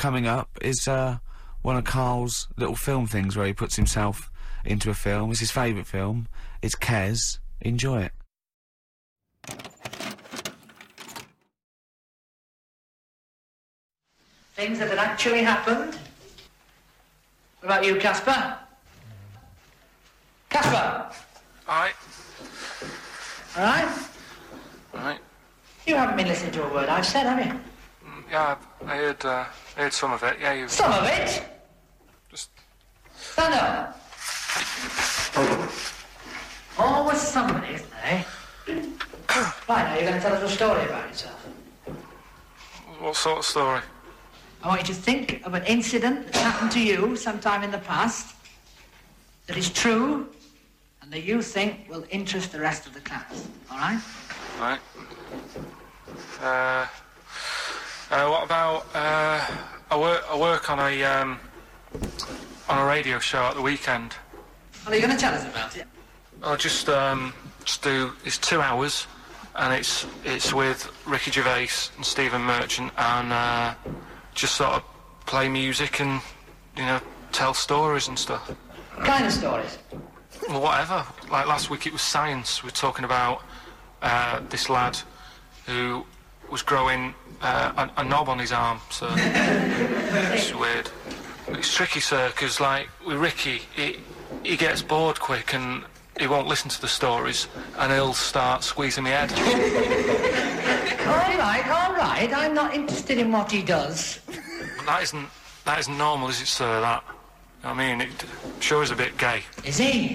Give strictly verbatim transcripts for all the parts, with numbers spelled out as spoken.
coming up is uh, one of Carl's little film things where he puts himself into a film. It's his favourite film. It's Kes. Enjoy it. Things that had actually happened. What about you, Casper? Casper! Aye. All right? Right. You haven't been listening to a word I've said, have you? Mm, yeah, I heard, uh, I heard some of it. Yeah, you... Some of it? Just... Stand up. Always somebody, isn't there, eh? Right, now you're going to tell us a story about yourself. What sort of story? I want you to think of an incident that's happened to you sometime in the past that is true and that you think will interest the rest of the class. All right? Right. Uh, uh, what about, uh, I work, I work on a, um, on a radio show at the weekend. Well, are you going to tell us about it? I'll just, um, just do, it's two hours, and it's, it's with Ricky Gervais and Stephen Merchant, and, uh, just sort of play music and, you know, tell stories and stuff. What kind of stories? Well, whatever. Like last week it was science. We were talking about uh, this lad who was growing uh, a, a knob on his arm, so it's weird. It's tricky, sir, because, like, with Ricky, he, he gets bored quick and he won't listen to the stories and he'll start squeezing my head. All right, all right. I'm not interested in what he does. That isn't, that isn't normal, is it, sir, that? I mean, it sure is a bit gay. Is he?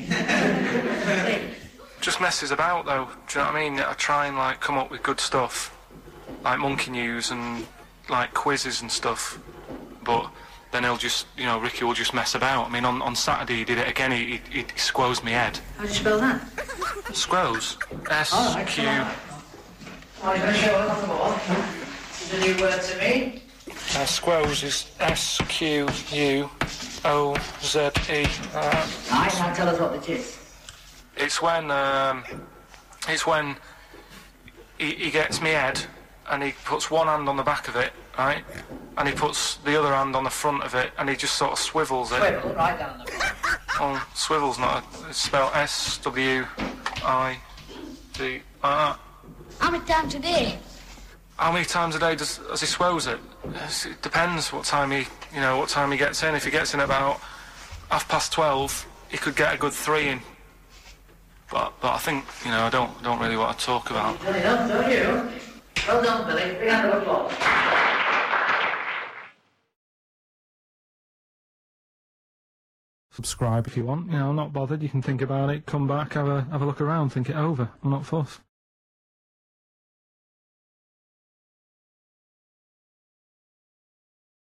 Just messes about, though. Do you know what I mean? I try and, like, come up with good stuff, like Monkey News and, like, quizzes and stuff. But then he'll just, you know, Ricky will just mess about. I mean, on, on Saturday he did it again. He, he, he squoze me head. How do you spell that? Squoze. S Q. Oh, you're going to show us on the board? This is a new word to me. Uh, squoze is S Q U O Z E. Uh, Right, now tell us what it is. It's when, um, it's when he, he gets me head and he puts one hand on the back of it, right? And he puts the other hand on the front of it and he just sort of swivels it. Swivel, right down the Oh, swivel's not a, it's spelled S W I D. Uh, How many times a day? How many times a day does, does he swells it? It depends what time he, you know, what time he gets in. If he gets in about half past twelve, he could get a good three in. But, but I think, you know, I don't, don't really want to talk about. You've done enough, don't you? Well done, Billy. Big hand of applause. Subscribe if you want. You know, I'm not bothered. You can think about it, come back, have a have a look around, think it over. I'm not fussed.